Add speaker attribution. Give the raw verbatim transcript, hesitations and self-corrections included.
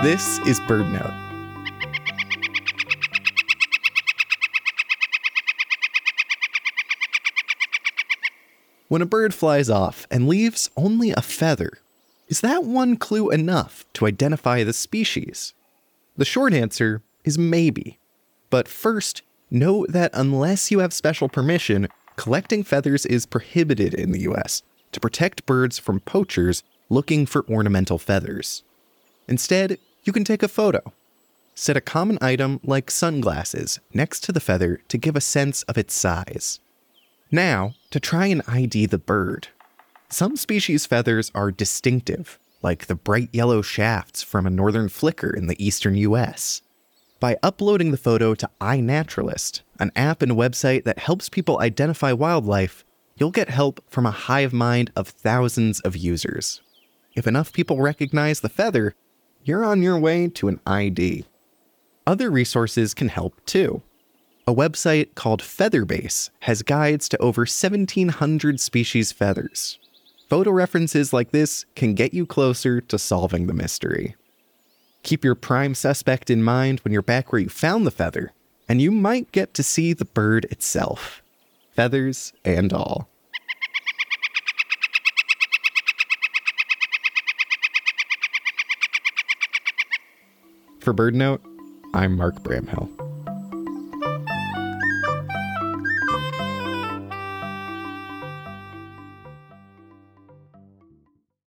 Speaker 1: This is BirdNote. When a bird flies off and leaves only a feather, is that one clue enough to identify the species? The short answer is maybe. But first, know that unless you have special permission, collecting feathers is prohibited in the U S to protect birds from poachers looking for ornamental feathers. Instead, you can take a photo. Set a common item like sunglasses next to the feather to give a sense of its size. Now, to try and I D the bird. Some species' feathers are distinctive, like the bright yellow shafts from a northern flicker in the eastern U S. By uploading the photo to iNaturalist, an app and website that helps people identify wildlife, you'll get help from a hive mind of thousands of users. If enough people recognize the feather, you're on your way to an I D. Other resources can help too. A website called Featherbase has guides to over seventeen hundred species feathers. Photo references like this can get you closer to solving the mystery. Keep your prime suspect in mind when you're back where you found the feather, and you might get to see the bird itself, feathers and all. For BirdNote, I'm Mark Bramhill.